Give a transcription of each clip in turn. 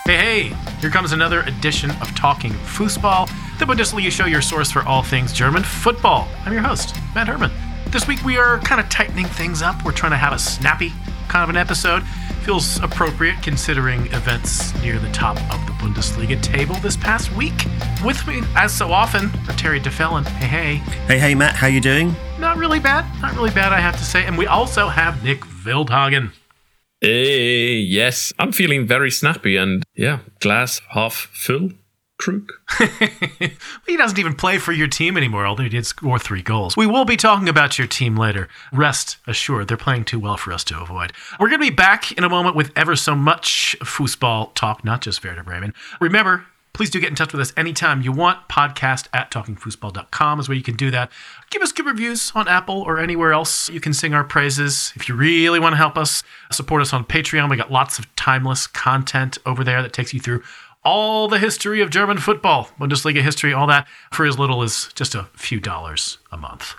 Hey, here comes another edition of Talking Fußball, the Bundesliga show, your source for all things German football. I'm your host, Matt Herman. This week we are kind of tightening things up. We're trying to have a snappy kind of an episode. Feels appropriate considering events near the top of the Bundesliga table this past week. With me, as so often, are Terry DeFellon. Hey. Hey, Matt, how you doing? Not really bad, I have to say. And we also have Nick Wildhagen. Hey, yes, I'm feeling very snappy and, glass half full, Krug. He doesn't even play for your team anymore, although he did score 3 goals. We will be talking about your team later. Rest assured, they're playing too well for us to avoid. We're going to be back in a moment with ever so much foosball talk, not just Werder Bremen. Remember, please do get in touch with us anytime you want. Podcast at talkingfoosball.com is where you can do that. Give us good reviews on Apple or anywhere else. You can sing our praises. If you really want to help us, support us on Patreon. We got lots of timeless content over there that takes you through all the history of German football, Bundesliga history, all that, for as little as just a few dollars a month.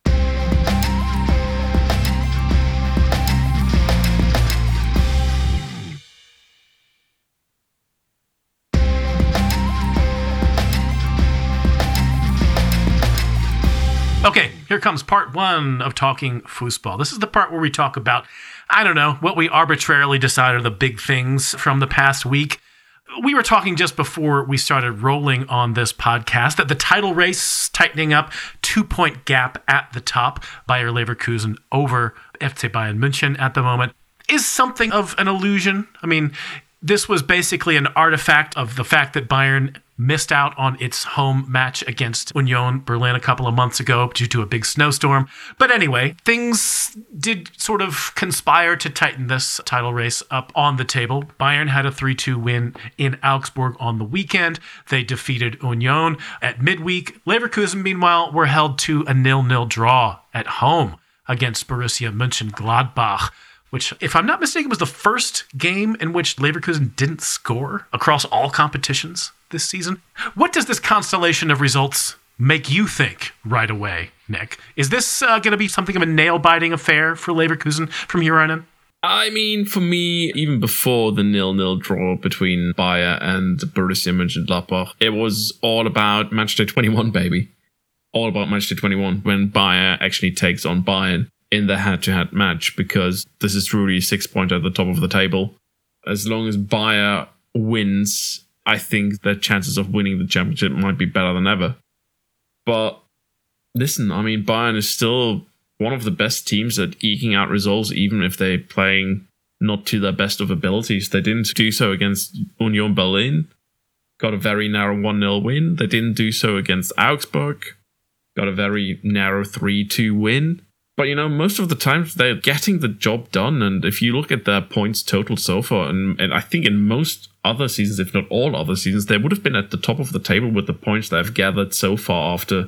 Okay, here comes part 1 of Talking Fußball. This is the part where we talk about, what we arbitrarily decide are the big things from the past week. We were talking just before we started rolling on this podcast that the title race tightening up, 2-point gap at the top, Bayer Leverkusen over FC Bayern München at the moment, is something of an illusion. I mean, this was basically an artifact of the fact that Bayern missed out on its home match against Union Berlin a couple of months ago due to a big snowstorm. But anyway, things did sort of conspire to tighten this title race up on the table. Bayern had a 3-2 win in Augsburg on the weekend. They defeated Union at midweek. Leverkusen, meanwhile, were held to a 0-0 draw at home against Borussia Mönchengladbach, which, if I'm not mistaken, was the first game in which Leverkusen didn't score across all competitions this season. What does this constellation of results make you think right away, Nick? Is this going to be something of a nail-biting affair for Leverkusen from here on in? I mean, for me, even before the 0-0 draw between Bayer and Borussia Mönchengladbach, it was all about Manchester 21, baby. All about Manchester 21 when Bayer actually takes on Bayern in the head-to-head match, because this is truly 6 points at the top of the table. As long as Bayer wins, I think the chances of winning the championship might be better than ever. But listen, I mean, Bayern is still one of the best teams at eking out results, even if they're playing not to their best of abilities. They didn't do so against Union Berlin. Got a very narrow 1-0 win. They didn't do so against Augsburg. Got a very narrow 3-2 win. But, most of the times they're getting the job done. And if you look at their points total so far, and I think in most other seasons, if not all other seasons, they would have been at the top of the table with the points they've gathered so far after,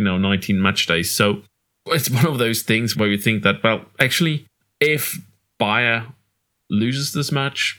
19 match days. So it's one of those things where you think that, well, actually, if Bayer loses this match,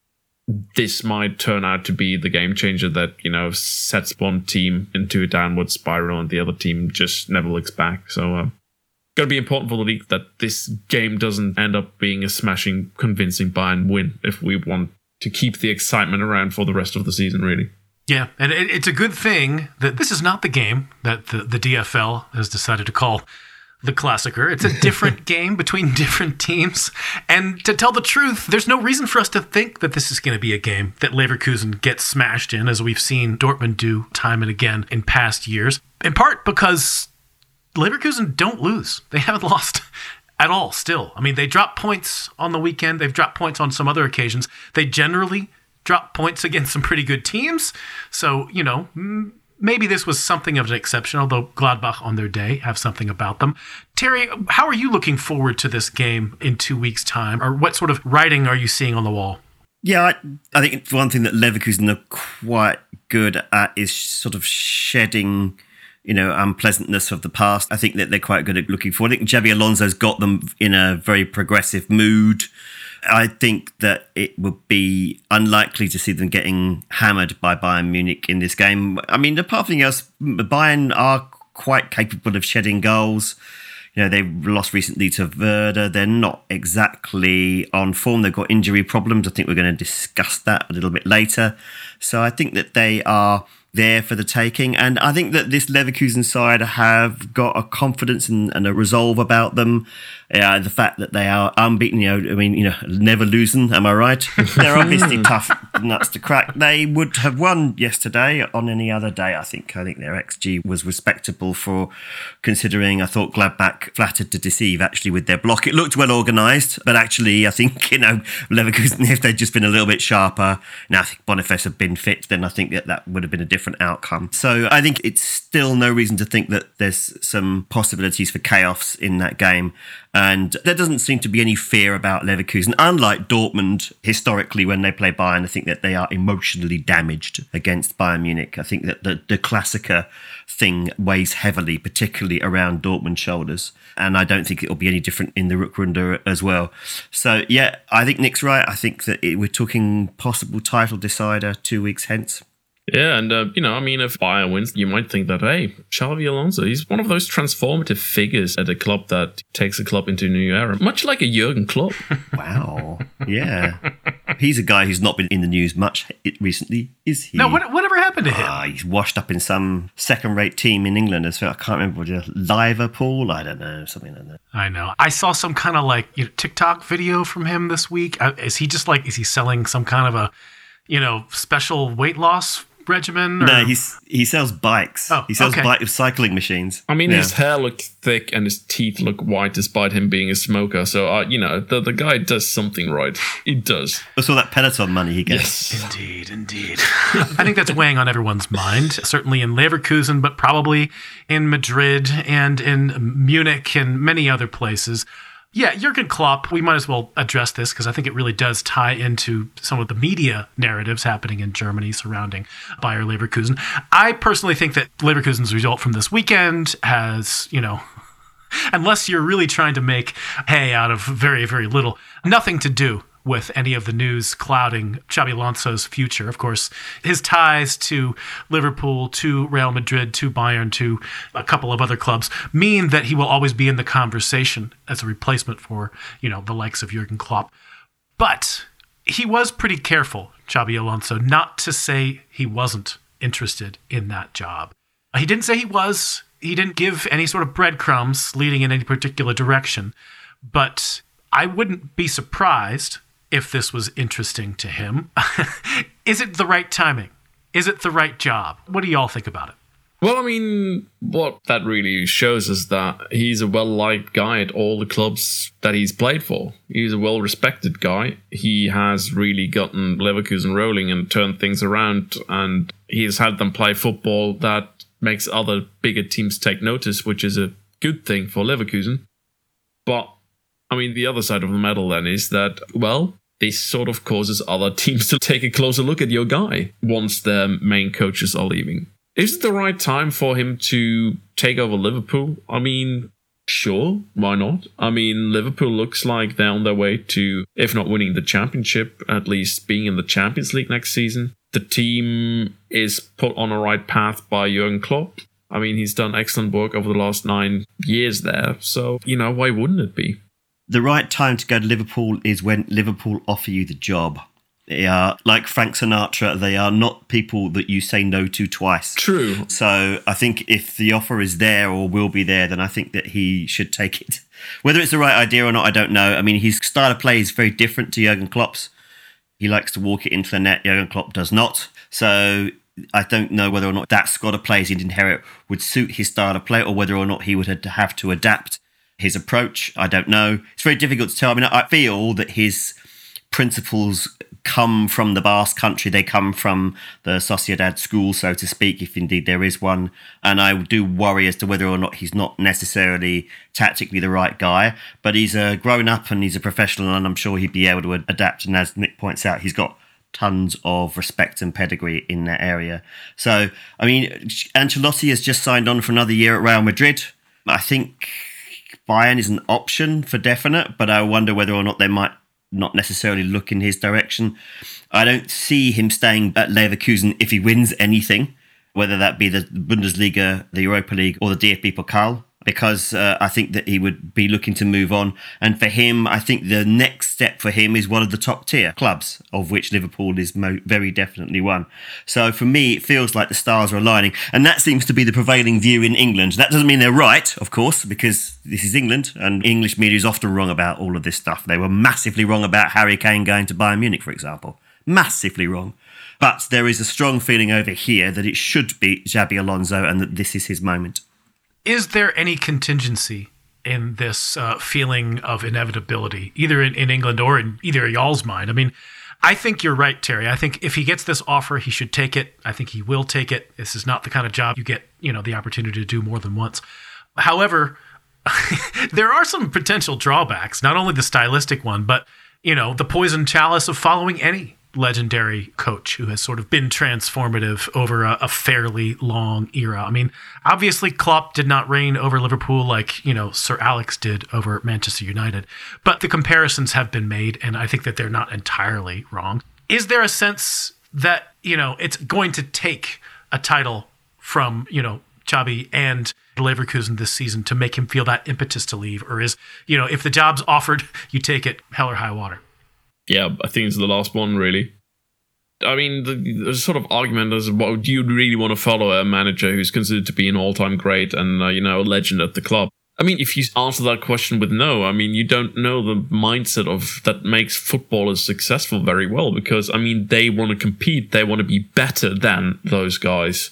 this might turn out to be the game changer that, sets one team into a downward spiral and the other team just never looks back. So, going to be important for the league that this game doesn't end up being a smashing, convincing Bayern win if we want to keep the excitement around for the rest of the season, really. Yeah, and it's a good thing that this is not the game that the DFL has decided to call the Klassiker. It's a different game between different teams. And to tell the truth, there's no reason for us to think that this is going to be a game that Leverkusen gets smashed in, as we've seen Dortmund do time and again in past years. In part because Leverkusen don't lose. They haven't lost at all still. I mean, they drop points on the weekend. They've dropped points on some other occasions. They generally drop points against some pretty good teams. So, maybe this was something of an exception, although Gladbach on their day have something about them. Terry, how are you looking forward to this game in 2 weeks' time? Or what sort of writing are you seeing on the wall? Yeah, I think one thing that Leverkusen are quite good at is sort of shedding unpleasantness of the past. I think that they're quite good at looking forward. I think Xabi Alonso's got them in a very progressive mood. I think that it would be unlikely to see them getting hammered by Bayern Munich in this game. I mean, apart from anything else, Bayern are quite capable of shedding goals. They lost recently to Werder. They're not exactly on form. They've got injury problems. I think we're going to discuss that a little bit later. So I think that they are there for the taking. And I think that this Leverkusen side have got a confidence and a resolve about them. The fact that they are unbeaten, never losing, am I right? They're obviously tough nuts to crack. They would have won yesterday on any other day, I think. I think their XG was respectable for considering. I thought Gladbach flattered to deceive, actually, with their block. It looked well organised, but actually, I think, Leverkusen, if they'd just been a little bit sharper, I think Boniface had been fit, then I think that would have been a different outcome. So I think it's still no reason to think that there's some possibilities for chaos in that game. And there doesn't seem to be any fear about Leverkusen. Unlike Dortmund, historically, when they play Bayern, I think that they are emotionally damaged against Bayern Munich. I think that the Klassiker thing weighs heavily, particularly around Dortmund's shoulders. And I don't think it'll be any different in the Rückrunde as well. So, yeah, I think Nick's right. I think that we're talking possible title decider 2 weeks hence. Yeah, and, if Bayern wins, you might think that, hey, Xabi Alonso, he's one of those transformative figures at a club that takes a club into a new era, much like a Jurgen Klopp. Wow. Yeah. He's a guy who's not been in the news much recently, is he? No, whatever happened to him? He's washed up in some second-rate team in England as well. I can't remember, Liverpool? I don't know, something like that. I know. I saw some kind of TikTok video from him this week. Is he selling some kind of a, special weight loss regimen? Or? No, he sells bikes. He sells cycling machines. I mean, his hair looked thick and his teeth look white despite him being a smoker. So, the guy does something right. He does. That's all that Peloton money he gets. Yes. Indeed. I think that's weighing on everyone's mind, certainly in Leverkusen, but probably in Madrid and in Munich and many other places. Yeah, Jurgen Klopp, we might as well address this because I think it really does tie into some of the media narratives happening in Germany surrounding Bayer Leverkusen. I personally think that Leverkusen's result from this weekend has, unless you're really trying to make hay out of very, very little, nothing to do with any of the news clouding Xabi Alonso's future. Of course, his ties to Liverpool, to Real Madrid, to Bayern, to a couple of other clubs mean that he will always be in the conversation as a replacement for, the likes of Jurgen Klopp. But he was pretty careful, Xabi Alonso, not to say he wasn't interested in that job. He didn't say he was. He didn't give any sort of breadcrumbs leading in any particular direction. But I wouldn't be surprised if this was interesting to him. Is it the right timing? Is it the right job? What do y'all think about it? Well, I mean, what that really shows is that he's a well-liked guy at all the clubs that he's played for. He's a well-respected guy. He has really gotten Leverkusen rolling and turned things around, and he's had them play football that makes other bigger teams take notice, which is a good thing for Leverkusen. But, I mean, the other side of the medal then is that, this sort of causes other teams to take a closer look at your guy once their main coaches are leaving. Is it the right time for him to take over Liverpool? I mean, sure, why not? I mean, Liverpool looks like they're on their way to, if not winning the championship, at least being in the Champions League next season. The team is put on a right path by Jurgen Klopp. I mean, he's done excellent work over the last 9 years there. So, why wouldn't it be? The right time to go to Liverpool is when Liverpool offer you the job. They are, like Frank Sinatra, they are not people that you say no to twice. True. So I think if the offer is there or will be there, then I think that he should take it. Whether it's the right idea or not, I don't know. I mean, his style of play is very different to Jurgen Klopp's. He likes to walk it into the net. Jurgen Klopp does not. So I don't know whether or not that squad of players he'd inherit would suit his style of play or whether or not he would have to adapt his approach. I don't know. It's very difficult to tell. I mean, I feel that his principles come from the Basque country. They come from the Sociedad school, so to speak, if indeed there is one. And I do worry as to whether or not he's not necessarily tactically the right guy. But he's a grown up and he's a professional, and I'm sure he'd be able to adapt. And as Nick points out, he's got tons of respect and pedigree in that area. So, I mean, Ancelotti has just signed on for another year at Real Madrid. I think Bayern is an option for definite, but I wonder whether or not they might not necessarily look in his direction. I don't see him staying at Leverkusen if he wins anything, whether that be the Bundesliga, the Europa League, or the DFB Pokal. because I think that he would be looking to move on. And for him, I think the next step for him is one of the top tier clubs, of which Liverpool is very definitely one. So for me, it feels like the stars are aligning. And that seems to be the prevailing view in England. That doesn't mean they're right, of course, because this is England and English media is often wrong about all of this stuff. They were massively wrong about Harry Kane going to Bayern Munich, for example. Massively wrong. But there is a strong feeling over here that it should be Xabi Alonso and that this is his moment. Is there any contingency in this feeling of inevitability, either in England or in either of y'all's mind? I mean, I think you're right, Terry. I think if he gets this offer, he should take it. I think he will take it. This is not the kind of job you get, the opportunity to do more than once. However, there are some potential drawbacks, not only the stylistic one, but, the poison chalice of following any legendary coach who has sort of been transformative over a fairly long era. I mean, obviously Klopp did not reign over Liverpool like, Sir Alex did over Manchester United, but the comparisons have been made and I think that they're not entirely wrong. Is there a sense that, it's going to take a title from, Xabi and Leverkusen this season to make him feel that impetus to leave? Or is, if the job's offered, you take it hell or high water? Yeah, I think it's the last one, really. I mean, the sort of argument is, well, do you really want to follow a manager who's considered to be an all-time great and, a legend at the club? I mean, if you answer that question with no, I mean, you don't know the mindset of that makes footballers successful very well because, I mean, they want to compete. They want to be better than those guys.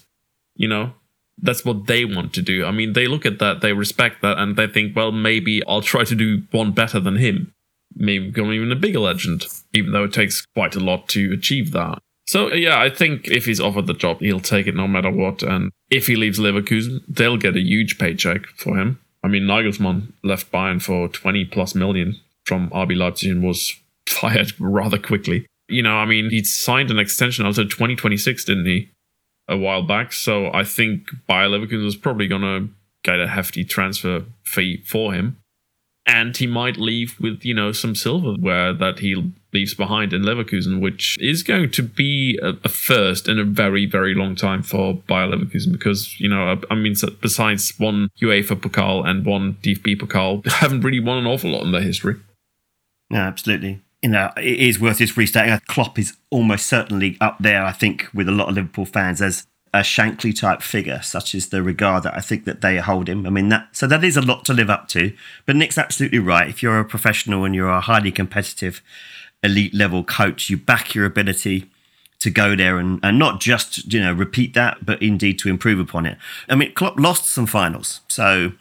That's what they want to do. I mean, they look at that, they respect that, and they think, well, maybe I'll try to do one better than him. Maybe become even a bigger legend, even though it takes quite a lot to achieve that. So, yeah, I think if he's offered the job, he'll take it no matter what. And if he leaves Leverkusen, they'll get a huge paycheck for him. I mean, Nagelsmann left Bayern for 20 plus million from RB Leipzig and was fired rather quickly. He signed an extension until 2026, didn't he? A while back. So I think Bayer Leverkusen is probably going to get a hefty transfer fee for him. And he might leave with, some silverware that he leaves behind in Leverkusen, which is going to be a first in a very, very long time for Bayer Leverkusen because, besides one UEFA Pokal and one DFB Pokal, they haven't really won an awful lot in their history. No, absolutely. It is worth just restating. Klopp is almost certainly up there, I think, with a lot of Liverpool fans as a Shankly type figure, such as the regard that I think that they hold him. I mean, that is a lot to live up to. But Nick's absolutely right. If you're a professional and you're a highly competitive elite level coach, you back your ability to go there and not just, repeat that, but indeed to improve upon it. I mean, Klopp lost some finals. So,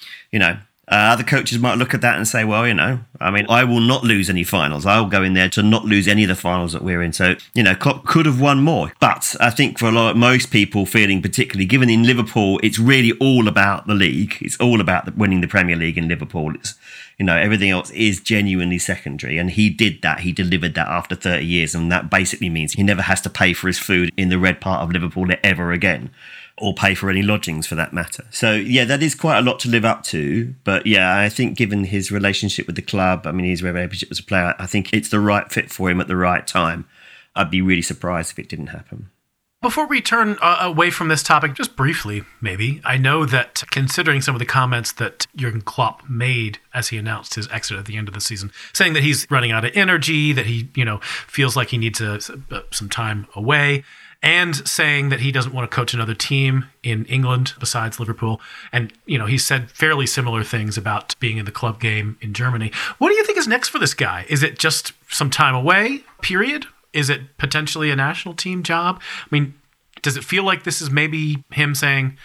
other coaches might look at that and say, well, I will not lose any finals. I'll go in there to not lose any of the finals that we're in. So, Klopp could have won more. But I think for most people feeling particularly, given in Liverpool, it's really all about the league. It's all about winning the Premier League in Liverpool. It's, everything else is genuinely secondary. And he did that. He delivered that after 30 years. And that basically means he never has to pay for his food in the red part of Liverpool ever again. Or pay for any lodgings for that matter. So, yeah, that is quite a lot to live up to. But, yeah, I think given his relationship with the club, his relationship as a player, I think it's the right fit for him at the right time. I'd be really surprised if it didn't happen. Before we turn away from this topic, just briefly, maybe, I know that considering some of the comments that Jurgen Klopp made as he announced his exit at the end of the season, saying that he's running out of energy, that he, feels like he needs some time away, and saying that he doesn't want to coach another team in England besides Liverpool. And, he said fairly similar things about being in the club game in Germany. What do you think is next for this guy? Is it just some time away, period? Is it potentially a national team job? I mean, does it feel like this is maybe him saying,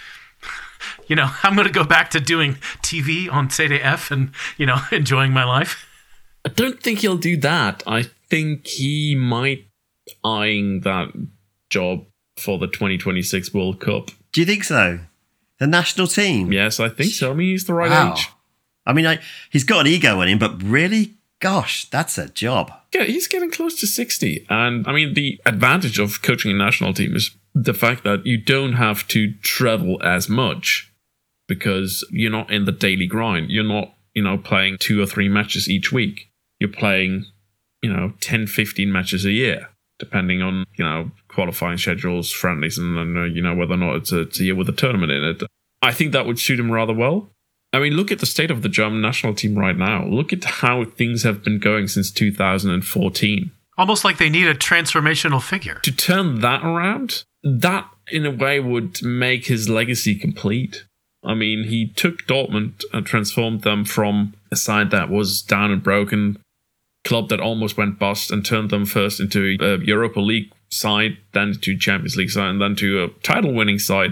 I'm going to go back to doing TV on CDF and, enjoying my life? I don't think he'll do that. I think he might eyeing that job for the 2026 World Cup. Do you think so? The national team? Yes, I think so. He's the right age. He's got an ego in him, but really, gosh, that's a job. Yeah, he's getting close to 60. And, the advantage of coaching a national team is the fact that you don't have to travel as much because you're not in the daily grind. You're not, playing 2 or 3 matches each week. You're playing, 10, 15 matches a year, depending on, qualifying schedules, friendlies, and whether or not it's a year with a tournament in it. I think that would suit him rather well. I mean, look at the state of the German national team right now. Look at how things have been going since 2014. Almost like they need a transformational figure. To turn that around, that in a way would make his legacy complete. I mean, he took Dortmund and transformed them from a side that was down and broken, club that almost went bust, and turned them first into a Europa League side, then to Champions League side, and then to a title-winning side.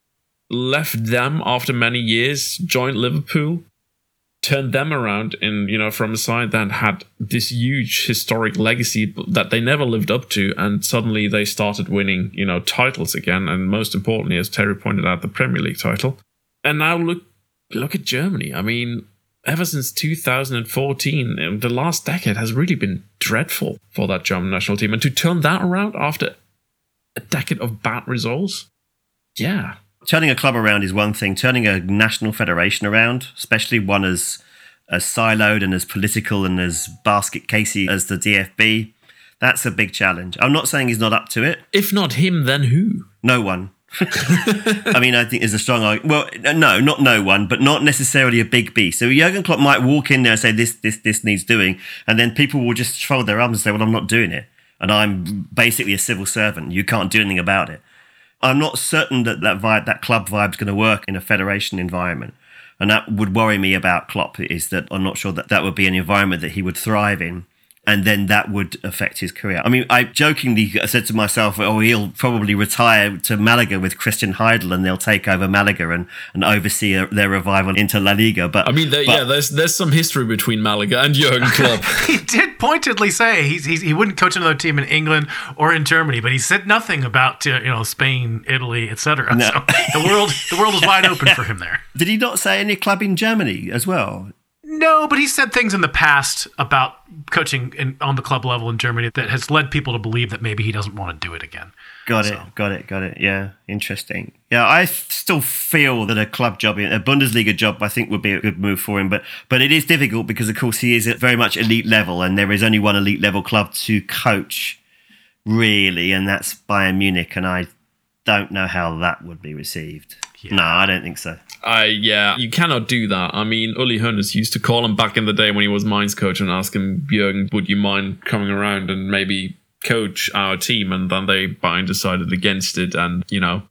Left them after many years, joined Liverpool, turned them around from a side that had this huge historic legacy that they never lived up to, and suddenly they started winning, titles again, and most importantly, as Terry pointed out, the Premier League title. And now look at Germany. I mean, ever since 2014, the last decade has really been dreadful for that German national team, and to turn that around after a decade of bad results, yeah. Turning a club around is one thing. Turning a national federation around, especially one as siloed and as political and as basket casey as the DFB, that's a big challenge. I'm not saying he's not up to it. If not him, then who? No one. I mean, I think there's a strong argument. Well, no, not no one, but not necessarily a big B. So Jurgen Klopp might walk in there and say, this needs doing, and then people will just fold their arms and say, well, I'm not doing it. And I'm basically a civil servant. You can't do anything about it. I'm not certain that club vibe is going to work in a federation environment. And that would worry me about Klopp, is that I'm not sure that would be an environment that he would thrive in. And then that would affect his career. I mean, I jokingly said to myself, he'll probably retire to Malaga with Christian Heidel, and they'll take over Malaga and oversee their revival into La Liga. But I mean, there's some history between Malaga and Jurgen Klopp. He did pointedly say he wouldn't coach another team in England or in Germany, but he said nothing about Spain, Italy, etc. No. So the world is wide open for him there. Did he not say any club in Germany as well? No, but he said things in the past about coaching on the club level in Germany that has led people to believe that maybe he doesn't want to do it again. Got it. Yeah, interesting. Yeah, I still feel that a club job, a Bundesliga job, I think would be a good move for him. But it is difficult because, of course, he is at very much elite level, and there is only one elite level club to coach, really, and that's Bayern Munich, and I don't know how that would be received. Yeah. No, I don't think so. You cannot do that. I mean, Uli Hoeneß used to call him back in the day when he was Mainz coach and ask him, Jürgen, would you mind coming around and maybe coach our team? And then Bayern decided against it. And,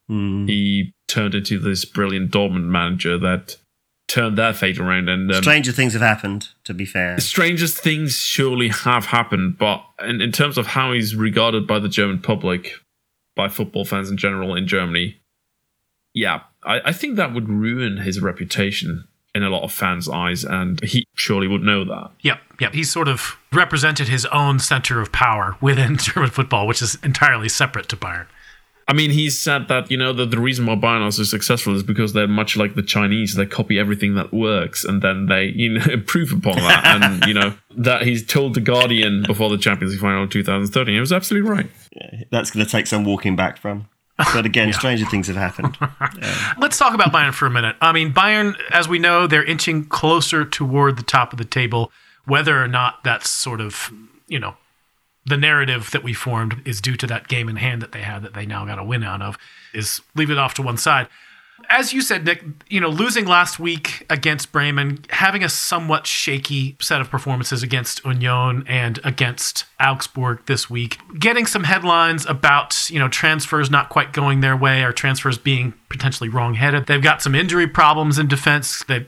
he turned into this brilliant Dortmund manager that turned their fate around. And stranger things have happened, to be fair. Strangest things surely have happened. But in terms of how he's regarded by the German public, by football fans in general in Germany, yeah, I think that would ruin his reputation in a lot of fans' eyes, and he surely would know that. Yep. He's sort of represented his own center of power within German football, which is entirely separate to Bayern. I mean, he's said that, that the reason why Bayern are so successful is because they're much like the Chinese. They copy everything that works, and then they improve upon that. And, that he's told The Guardian before the Champions League final in 2013. He was absolutely right. Yeah, that's going to take some walking back from. But again, stranger things have happened. Let's talk about Bayern for a minute. I mean, Bayern, as we know, they're inching closer toward the top of the table. Whether or not that's sort of, the narrative that we formed is due to that game in hand that they had that they now got a win out of, is leave it off to one side. As you said, Nick, losing last week against Bremen, having a somewhat shaky set of performances against Union and against Augsburg this week, getting some headlines about, transfers not quite going their way or transfers being potentially wrong-headed. They've got some injury problems in defense. They,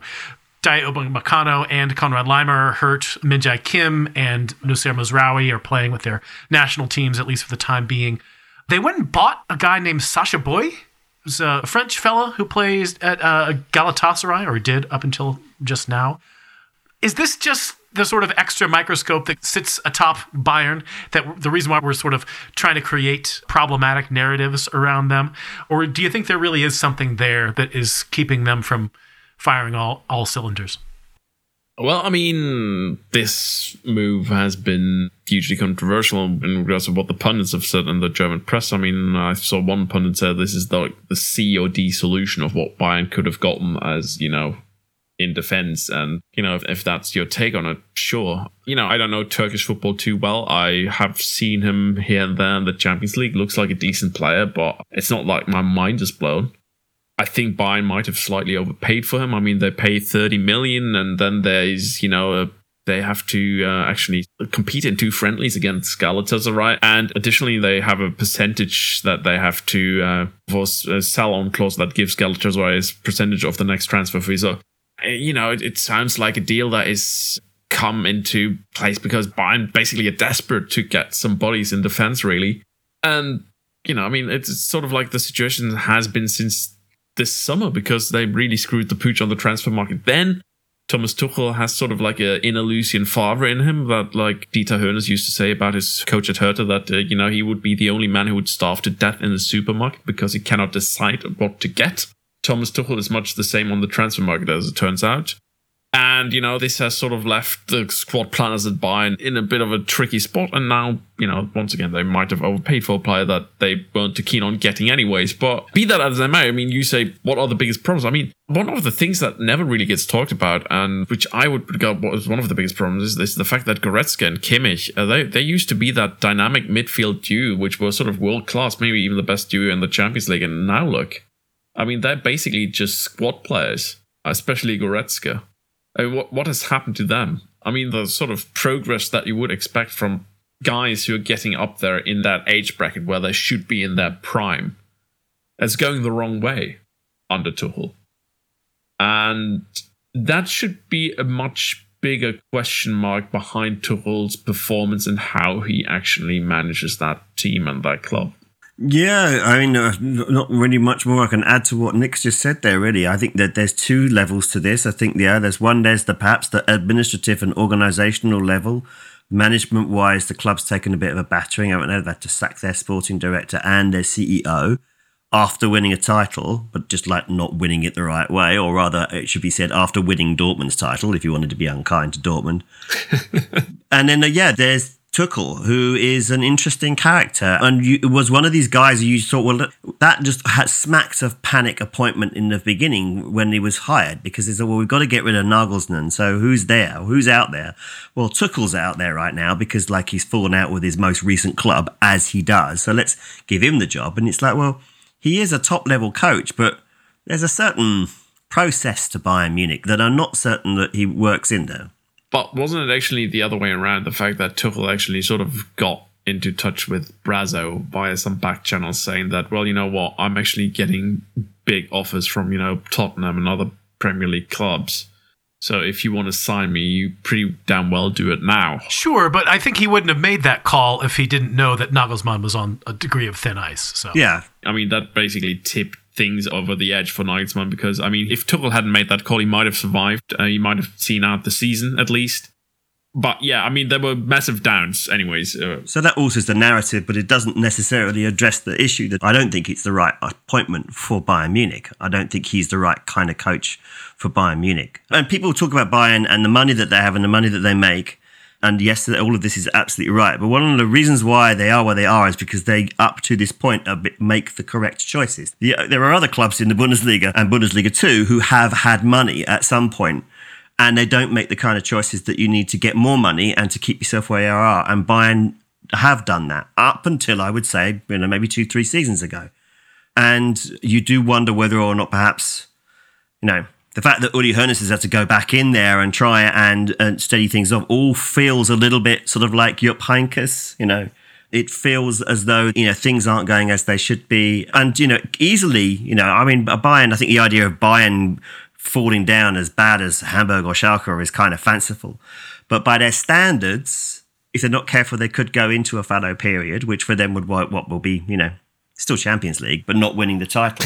Dai Upamecano and Konrad Laimer are hurt. Min-Jae Kim and Nusayr Mazraoui are playing with their national teams, at least for the time being. They went and bought a guy named Sacha Boey, who's a French fella who plays at Galatasaray, or did up until just now. Is this just the sort of extra microscope that sits atop Bayern, that the reason why we're sort of trying to create problematic narratives around them? Or do you think there really is something there that is keeping them from firing all cylinders? Well, I mean, this move has been hugely controversial in regards to what the pundits have said in the German press. I mean, I saw one pundit say this is the C or D solution of what Bayern could have gotten as, in defense. And, if that's your take on it, sure. I don't know Turkish football too well. I have seen him here and there in the Champions League. Looks like a decent player, but it's not like my mind is blown. I think Bayern might have slightly overpaid for him. I mean, they pay 30 million, and then there's, they have to actually compete in 2 friendlies against Galatasaray. And additionally, they have a percentage that they have to for a sell-on clause that gives Galatasaray a percentage of the next transfer fee. So, it sounds like a deal that is come into place because Bayern basically are desperate to get some bodies in defense, really. And, it's sort of like the situation has been since this summer because they really screwed the pooch on the transfer market. Then Thomas Tuchel has sort of like an inner Lucien Favre in him that, like Dieter Hoeneß used to say about his coach at Hertha, that, he would be the only man who would starve to death in the supermarket because he cannot decide what to get. Thomas Tuchel is much the same on the transfer market, as it turns out. And, this has sort of left the squad planners at Bayern in a bit of a tricky spot. And now, once again, they might have overpaid for a player that they weren't too keen on getting anyways. But be that as they may, you say, what are the biggest problems? One of the things that never really gets talked about, and which I would regard as one of the biggest problems, is the fact that Goretzka and Kimmich, they used to be that dynamic midfield duo, which were sort of world-class, maybe even the best duo in the Champions League. And now look, they're basically just squad players, especially Goretzka. What has happened to them? The sort of progress that you would expect from guys who are getting up there in that age bracket where they should be in their prime, is going the wrong way under Tuchel. And that should be a much bigger question mark behind Tuchel's performance and how he actually manages that team and that club. Yeah, not really much more I can add to what Nick's just said there, really. I think that there's 2 levels to this. I think, there's perhaps the administrative and organisational level. Management-wise, the club's taken a bit of a battering. They've had to sack their sporting director and their CEO after winning a title, but just like not winning it the right way, or rather, it should be said after winning Dortmund's title, if you wanted to be unkind to Dortmund. And then, there's Tuchel, who is an interesting character, and was one of these guys who you thought, well, that just had smacks of panic appointment in the beginning when he was hired, because they said, well, we've got to get rid of Nagelsmann, so who's there? Who's out there? Well, Tuchel's out there right now because he's fallen out with his most recent club, as he does, so let's give him the job. And it's like, well, he is a top-level coach, but there's a certain process to Bayern Munich that I'm not certain that he works in there. But wasn't it actually the other way around? The fact that Tuchel actually sort of got into touch with Brazzo via some back channels saying that, well, you know what, I'm actually getting big offers from, Tottenham and other Premier League clubs. So if you want to sign me, you pretty damn well do it now. Sure, but I think he wouldn't have made that call if he didn't know that Nagelsmann was on a degree of thin ice. So yeah. That basically tipped things over the edge for Nagelsmann because, if Tuchel hadn't made that call, he might have survived. He might have seen out the season at least. But yeah, there were massive downs anyways. So that alters the narrative, but it doesn't necessarily address the issue that I don't think it's the right appointment for Bayern Munich. I don't think he's the right kind of coach for Bayern Munich. And people talk about Bayern and the money that they have and the money that they make. And yes, all of this is absolutely right. But one of the reasons why they are where they are is because they, up to this point, make the correct choices. There are other clubs in the Bundesliga and Bundesliga 2 who have had money at some point, and they don't make the kind of choices that you need to get more money and to keep yourself where you are. And Bayern have done that up until, I would say, maybe 2-3 seasons ago. And you do wonder whether or not perhaps, the fact that Uli Hoeneß has had to go back in there and try and steady things off all feels a little bit sort of like Jupp Heynckes, It feels as though, things aren't going as they should be. And, easily, Bayern, I think the idea of Bayern falling down as bad as Hamburg or Schalke is kind of fanciful. But by their standards, if they're not careful, they could go into a fallow period, which for them would what will be, still Champions League, but not winning the title.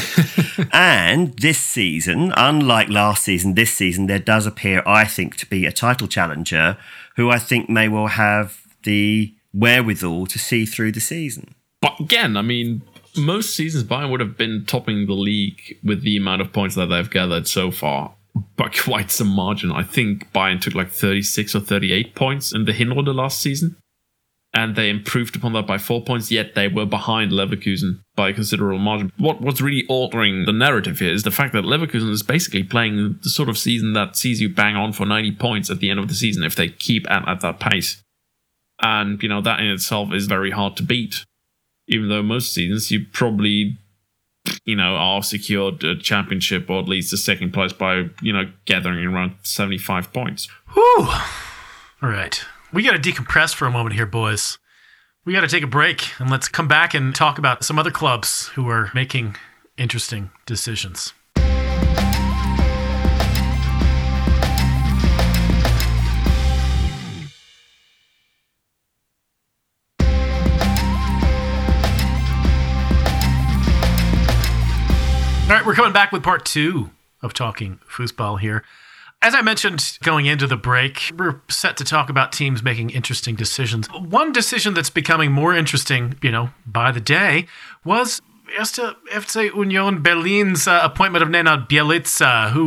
And this season, unlike last season, this season, there does appear, I think, to be a title challenger who I think may well have the wherewithal to see through the season. But again, most seasons Bayern would have been topping the league with the amount of points that they've gathered so far by quite some margin. I think Bayern took like 36 or 38 points in the Hinrunde last season. And they improved upon that by 4 points, yet they were behind Leverkusen by a considerable margin. What's really altering the narrative here is the fact that Leverkusen is basically playing the sort of season that sees you bang on for 90 points at the end of the season if they keep at that pace. And, that in itself is very hard to beat. Even though most seasons you probably are secured a championship or at least a second place by, gathering around 75 points. Whew. All right. We got to decompress for a moment here, boys. We got to take a break, and let's come back and talk about some other clubs who are making interesting decisions. All right, we're coming back with part 2 of Talking Foosball here. As I mentioned going into the break, we're set to talk about teams making interesting decisions. One decision that's becoming more interesting, by the day, was FC Union Berlin's appointment of Nenad Bjelica, who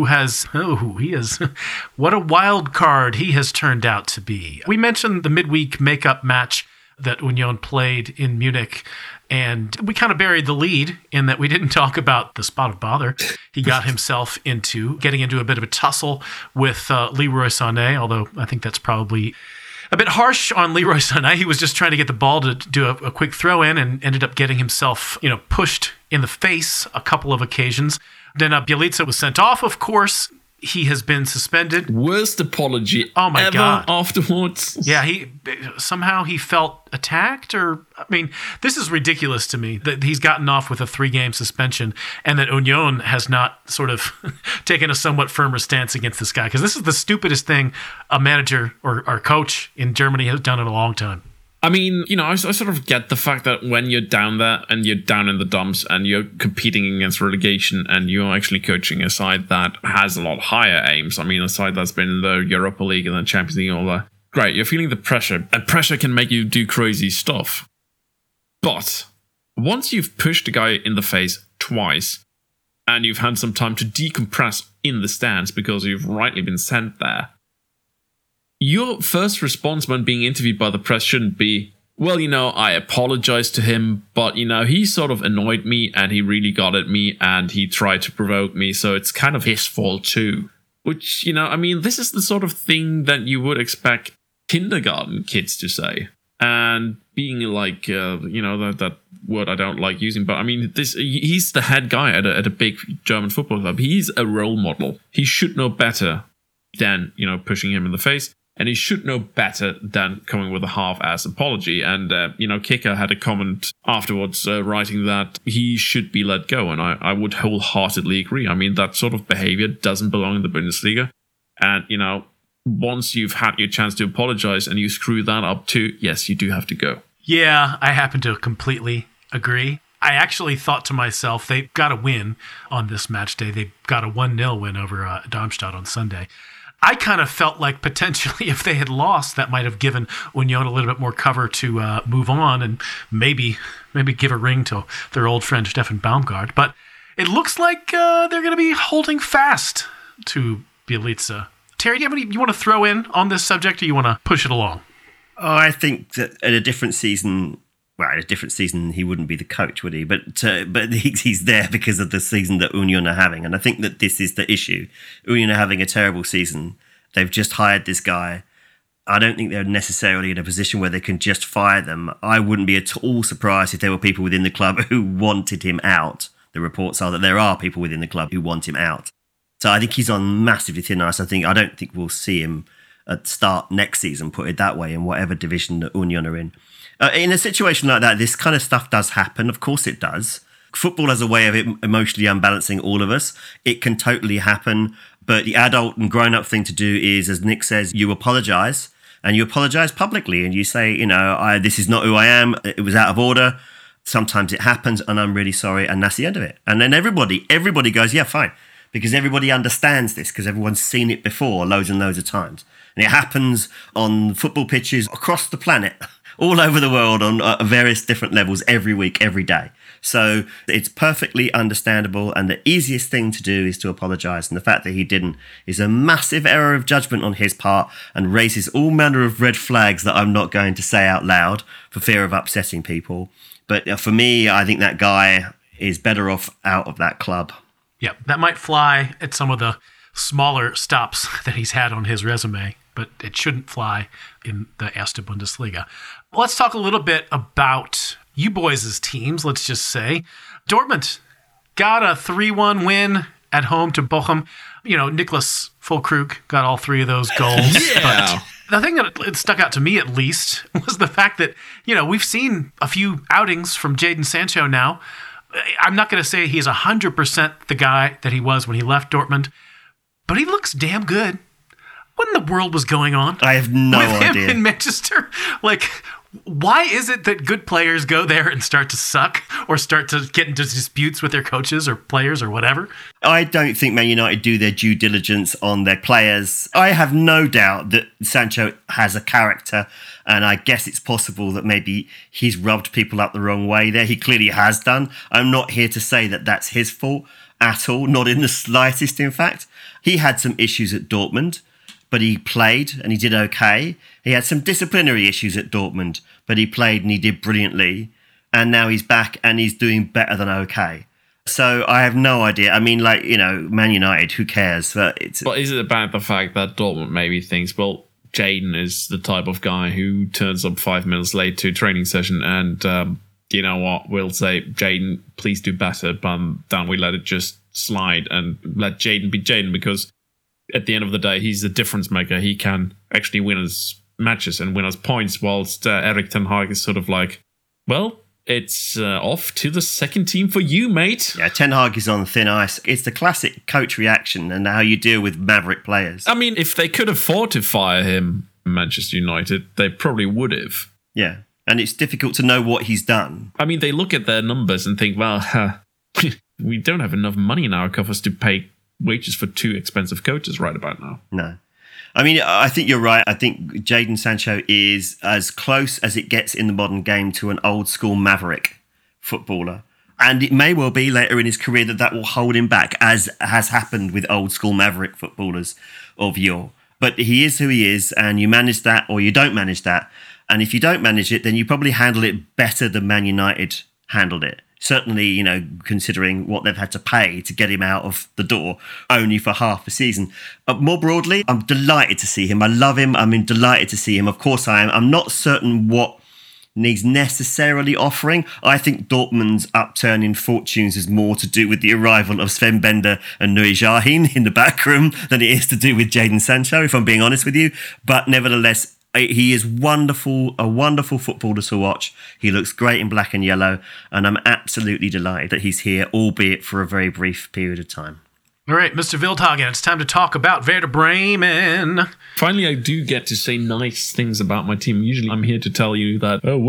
what a wild card he has turned out to be. We mentioned the midweek makeup match that Union played in Munich, and we kind of buried the lead in that we didn't talk about the spot of bother he got himself into, getting into a bit of a tussle with Leroy Sané, although I think that's probably a bit harsh on Leroy Sané. He was just trying to get the ball to do a quick throw in and ended up getting himself, pushed in the face a couple of occasions. Then Bjelica was sent off, of course. He has been suspended. Worst apology ever God. Afterwards. Yeah, he felt attacked, this is ridiculous to me that he's gotten off with a 3-game suspension and that Union has not sort of taken a somewhat firmer stance against this guy, because this is the stupidest thing a manager or coach in Germany has done in a long time. I sort of get the fact that when you're down there and you're down in the dumps and you're competing against relegation and you're actually coaching a side that has a lot higher aims. A side that's been in the Europa League and the Champions League and all that. Great, you're feeling the pressure, and pressure can make you do crazy stuff. But once you've pushed a guy in the face twice and you've had some time to decompress in the stands because you've rightly been sent there, your first response when being interviewed by the press shouldn't be, well, I apologized to him, but, he sort of annoyed me and he really got at me and he tried to provoke me, so it's kind of his fault too. Which, this is the sort of thing that you would expect kindergarten kids to say. And being like, that word I don't like using, but he's the head guy at a big German football club. He's a role model. He should know better than, pushing him in the face. And he should know better than coming with a half-ass apology. And, Kicker had a comment afterwards writing that he should be let go. And I would wholeheartedly agree. That sort of behavior doesn't belong in the Bundesliga. And, once you've had your chance to apologize and you screw that up too, yes, you do have to go. Yeah, I happen to completely agree. I actually thought to myself, they've got to win on this match day. They've got a 1-0 win over Darmstadt on Sunday. I kind of felt like potentially if they had lost, that might have given Union a little bit more cover to move on and maybe give a ring to their old friend Steffen Baumgart. But it looks like they're going to be holding fast to Bjelica. Terry, do you have any you want to throw in on this subject, or you want to push it along? Oh, I think that at a different season, he wouldn't be the coach, would he? But he's there because of the season that Union are having. And I think that this is the issue. Union are having a terrible season. They've just hired this guy. I don't think they're necessarily in a position where they can just fire them. I wouldn't be at all surprised if there were people within the club who wanted him out. The reports are that there are people within the club who want him out. So I think he's on massively thin ice. I don't think we'll see him at start next season, put it that way, in whatever division that Union are in. In a situation like that, this kind of stuff does happen. Of course it does. Football has a way of emotionally unbalancing all of us. It can totally happen. But the adult and grown-up thing to do is, as Nick says, you apologise. And you apologise publicly. And you say, this is not who I am. It was out of order. Sometimes it happens and I'm really sorry. And that's the end of it. And then everybody goes, yeah, fine. Because everybody understands this, because everyone's seen it before loads and loads of times. And it happens on football pitches across the planet, all over the world on various different levels every week, every day. So it's perfectly understandable. And the easiest thing to do is to apologise. And the fact that he didn't is a massive error of judgment on his part and raises all manner of red flags that I'm not going to say out loud for fear of upsetting people. But for me, I think that guy is better off out of that club. Yeah, that might fly at some of the smaller stops that he's had on his resume, but it shouldn't fly in the Erste Bundesliga. Let's talk a little bit about you boys' teams, let's just say. Dortmund got a 3-1 win at home to Bochum. Niklas Füllkrug got all 3 of those goals. Yeah. But the thing that it stuck out to me, at least, was the fact that, we've seen a few outings from Jadon Sancho now. I'm not going to say he's 100% the guy that he was when he left Dortmund, but he looks damn good. What in the world was going on? I have no with idea. him in Manchester? Why is it that good players go there and start to suck or start to get into disputes with their coaches or players or whatever? I don't think Man United do their due diligence on their players. I have no doubt that Sancho has a character, and I guess it's possible that maybe he's rubbed people up the wrong way there. He clearly has done. I'm not here to say that that's his fault at all, not in the slightest, in fact. He had some issues at Dortmund, but he played and he did okay. He had some disciplinary issues at Dortmund, but he played and he did brilliantly. And now he's back and he's doing better than okay. So I have no idea. I mean, Man United, who cares? But is it about the fact that Dortmund maybe thinks, well, Jadon is the type of guy who turns up 5 minutes late to a training session and, you know what, we'll say, Jadon, please do better, but then we let it just slide and let Jadon be Jadon, because at the end of the day, he's the difference maker. He can actually win us matches and win us points, whilst Erik ten Hag is sort of like, well, it's off to the second team for you, mate. Yeah, Ten Hag is on thin ice. It's the classic coach reaction and how you deal with maverick players. I mean, if they could afford to fire him, Manchester United, they probably would have. Yeah, and it's difficult to know what he's done. I mean, they look at their numbers and think, well, we don't have enough money in our coffers to pay wages for 2 expensive coaches right about now. No. I mean, I think you're right. I think Jadon Sancho is as close as it gets in the modern game to an old school maverick footballer. And it may well be later in his career that will hold him back, as has happened with old school maverick footballers of yore. But he is who he is, and you manage that or you don't manage that. And if you don't manage it, then you probably handle it better than Man United handled it. Certainly, considering what they've had to pay to get him out of the door only for half a season. But more broadly, I'm delighted to see him. I love him. I'm delighted to see him. Of course I am. I'm not certain what he's necessarily offering. I think Dortmund's upturn in fortunes is more to do with the arrival of Sven Bender and Nuri Sahin in the back room than it is to do with Jadon Sancho, if I'm being honest with you. But nevertheless, he is wonderful, a wonderful footballer to watch. He looks great in black and yellow, and I'm absolutely delighted that he's here, albeit for a very brief period of time. All right, Mr. Wildhagen, it's time to talk about Werder Bremen. Finally, I do get to say nice things about my team. Usually I'm here to tell you that, that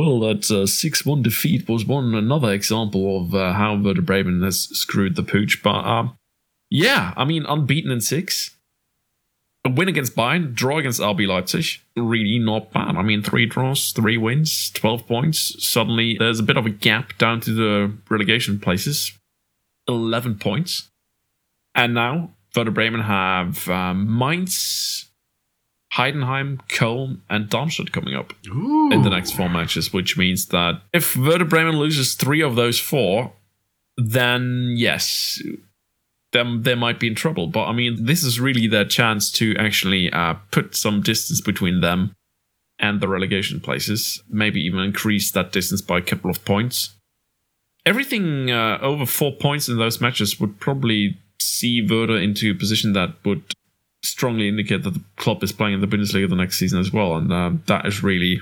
6-1 defeat was another example of how Werder Bremen has screwed the pooch. But yeah, I mean, unbeaten in 6. A win against Bayern, draw against RB Leipzig, really not bad. I mean, 3 draws, 3 wins, 12 points. Suddenly, there's a bit of a gap down to the relegation places. 11 points. And now, Werder Bremen have Mainz, Heidenheim, Köln, and Darmstadt coming up in the next 4 matches, which means that if Werder Bremen loses 3 of those 4, then yes, they might be in trouble. But I mean, this is really their chance to actually put some distance between them and the relegation places. Maybe even increase that distance by a couple of points. Everything over 4 points in those matches would probably see Werder into a position that would strongly indicate that the club is playing in the Bundesliga the next season as well. And that is really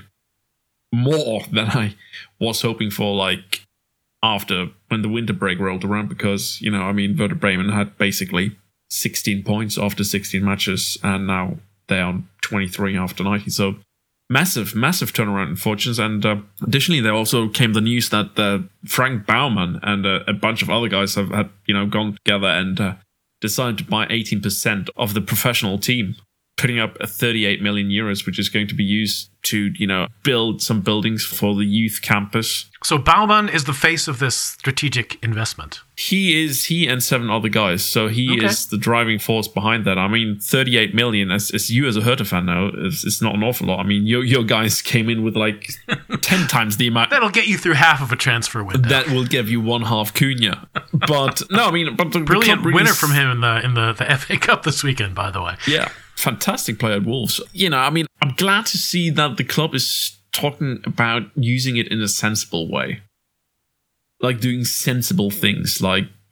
more than I was hoping for, like, after when the winter break rolled around, because, Werder Bremen had basically 16 points after 16 matches, and now they're on 23 after 90. So massive turnaround in fortunes. And additionally, there also came the news that Frank Baumann and a bunch of other guys have had, gone together and decided to buy 18% of the professional team, putting up 38 million euros, which is going to be used to, build some buildings for the youth campus. So Baumann is the face of this strategic investment. He and 7 other guys. So he is the driving force behind that. I mean, 38 million, as you as a Hertha fan know, it's not an awful lot. I mean, your guys came in with like 10 times the amount. That'll get you through half of a transfer window. That will give you 1/2 Cunha. But no, I mean, but the brilliant winner from him in the FA Cup this weekend, by the way. Yeah, fantastic player at Wolves. I'm glad to see that the club is talking about using it in a sensible way. Like doing sensible things, like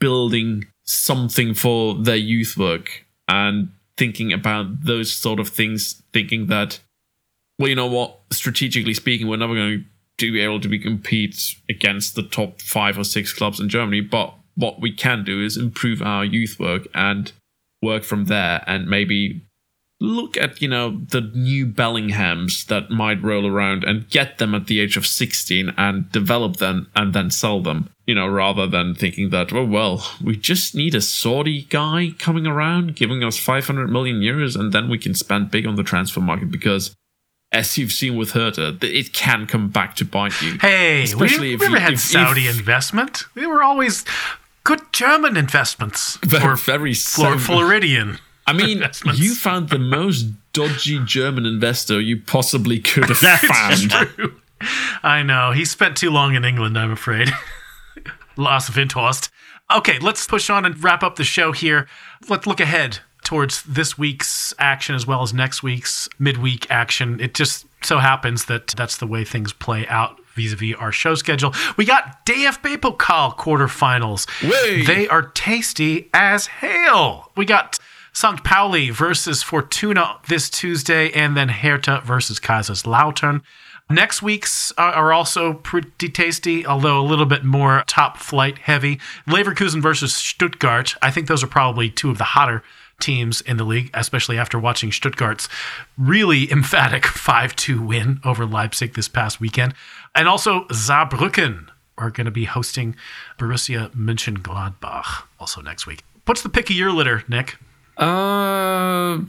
building something for their youth work and thinking about those sort of things, thinking that, well, you know what, strategically speaking, we're never going to be able to compete against the top 5 or 6 clubs in Germany, but what we can do is improve our youth work and work from there, and maybe look at, the new Bellinghams that might roll around and get them at the age of 16 and develop them and then sell them, rather than thinking that, we just need a Saudi guy coming around giving us 500 million euros and then we can spend big on the transfer market, because as you've seen with Hertha, it can come back to bite you. Hey, we never had Saudi investment. They were always good German investments. Very Floridian. I mean, you found the most dodgy German investor you possibly could have found. True. I know. He spent too long in England, I'm afraid. Loss of Windhorst. Okay, let's push on and wrap up the show here. Let's look ahead towards this week's action as well as next week's midweek action. It just so happens that that's the way things play out vis-a-vis our show schedule. We got DFB Pokal quarterfinals. Way. They are tasty as hail. We got St. Pauli versus Fortuna this Tuesday, and then Hertha versus Kaiserslautern. Next week's are also pretty tasty, although a little bit more top flight heavy. Leverkusen versus Stuttgart. I think those are probably two of the hotter teams in the league, especially after watching Stuttgart's really emphatic 5-2 win over Leipzig this past weekend. And also Saarbrücken are going to be hosting Borussia Mönchengladbach also next week. What's the pick of your litter, Nick? Hertha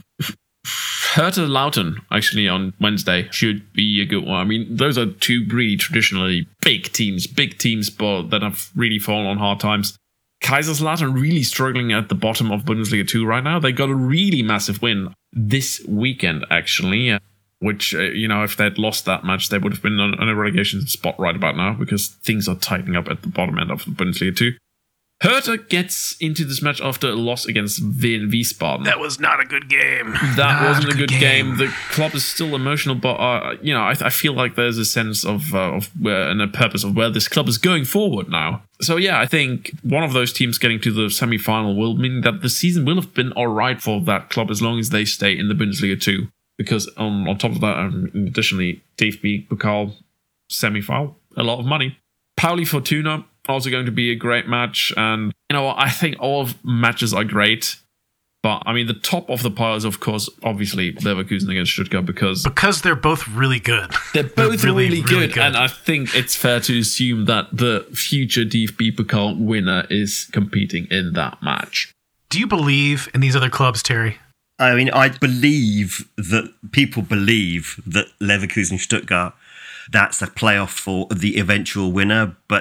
Lautern, actually, on Wednesday should be a good one. I mean, those are two really traditionally big teams, but that have really fallen on hard times. Kaiserslautern really struggling at the bottom of Bundesliga 2 right now. They got a really massive win this weekend, actually, which, if they'd lost that match, they would have been on a relegation spot right about now, because things are tightening up at the bottom end of Bundesliga 2. Hertha gets into this match after a loss against Wiesbaden. That was not a good game. That wasn't a good game. The club is still emotional, but I feel like there's a sense of where, and a purpose of where this club is going forward now. So yeah, I think one of those teams getting to the semi-final will mean that the season will have been all right for that club as long as they stay in the Bundesliga 2. Because on top of that, additionally, DFB Pokal semi-final, a lot of money. Pauli Fortuna, also going to be a great match. And, I think all matches are great. But, I mean, the top of the pile is, of course, obviously Leverkusen against Stuttgart because they're both really good. They're both really good. And I think it's fair to assume that the future DFB Pokal winner is competing in that match. Do you believe in these other clubs, Terry? I mean, I believe that people believe that Leverkusen Stuttgart, that's a playoff for the eventual winner, but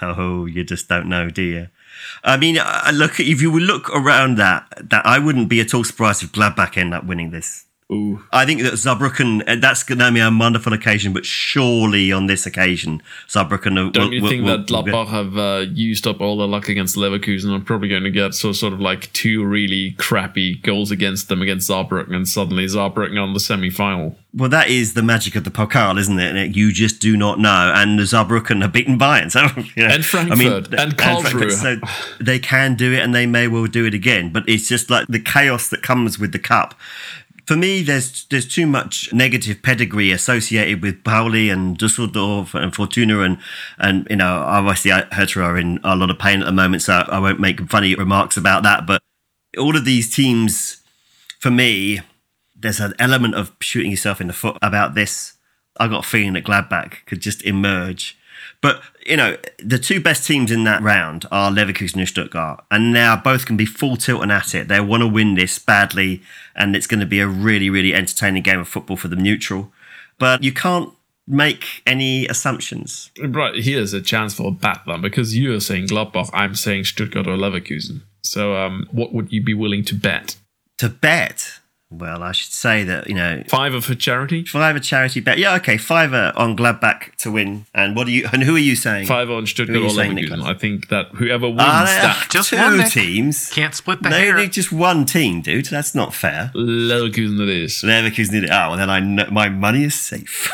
you just don't know, do you? I mean, if you would look around that I wouldn't be at all surprised if Gladbach end up winning this. Ooh. I think that Saarbrücken, that's going to be a wonderful occasion, but surely on this occasion, Saarbrücken... Don't you think that Gladbach have used up all their luck against Leverkusen? I'm probably going to get sort of like 2 really crappy goals against them against Saarbrücken, and suddenly Saarbrücken on the semi-final. Well, that is the magic of the Pokal, isn't it? You just do not know. And the Saarbrücken have beaten Bayern. So, and Frankfurt. And Karlsruhe. So they can do it, and they may well do it again. But it's just like the chaos that comes with the cup. For me, there's too much negative pedigree associated with Pauli and Düsseldorf and Fortuna, and obviously Hertha are in a lot of pain at the moment, so I won't make funny remarks about that. But all of these teams, for me, there's an element of shooting yourself in the foot about this. I got a feeling that Gladbach could just emerge. But, the 2 best teams in that round are Leverkusen and Stuttgart. And now both can be full tilt and at it. They want to win this badly. And it's going to be a really, really entertaining game of football for the neutral. But you can't make any assumptions. Right, here's a chance for a bet then. Because you're saying Gladbach, I'm saying Stuttgart or Leverkusen. So what would you be willing to bet? To bet? Well, I should say that, $5 for charity. $5 charity bet. Yeah, okay, $5 on Gladbach to win. And who are you saying? $5 on Stuttgart Who are or you saying, Leverkusen. Nicholas? I think that whoever wins that. Just two one, Nick. teams. Can't split the No, hair. just one team, dude. That's not fair. Leverkusen it is. Leverkusen did it. Oh, well, then I know my money is safe.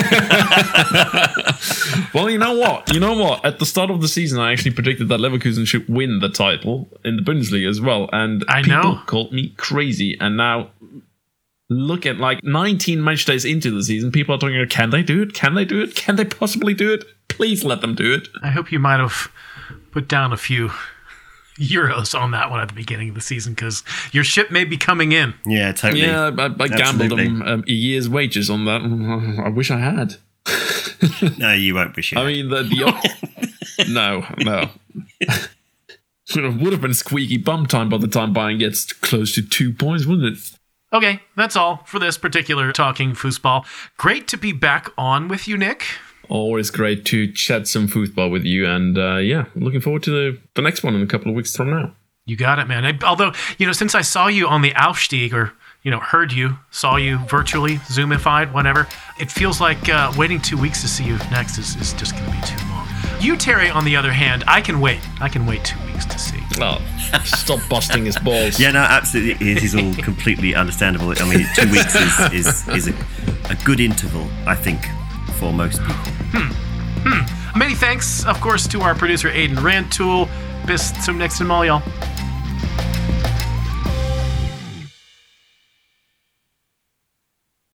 Well, you know what? At the start of the season, I actually predicted that Leverkusen should win the title in the Bundesliga as well. And people called me crazy. And now look at 19 match days into the season. People are talking, can they do it? Can they do it? Can they possibly do it? Please let them do it. I hope you might have put down a few euros on that one at the beginning of the season because your ship may be coming in. Yeah, totally. Yeah, I gambled them a year's wages on that. I wish I had. No, you won't wish you I mean, no. It would have been squeaky bum time by the time Bayern gets close to 2 points, wouldn't it? Okay, that's all for this particular Talking Foosball. Great to be back on with you, Nick. Always great to chat some football with you. And looking forward to the next one in a couple of weeks from now. You got it, man. Although, since I saw you on the Aufstieg or, saw you virtually, Zoomified, whatever, it feels like waiting 2 weeks to see you next is just going to be too long. You, Terry, on the other hand, I can wait. I can wait 2 weeks to see. Oh, stop busting his balls. Yeah, no, absolutely. It is all completely understandable. I mean, 2 weeks is a good interval, I think, for most people. Many thanks, of course, to our producer, Aiden Rantoul. Bis zum nächsten Mal, y'all.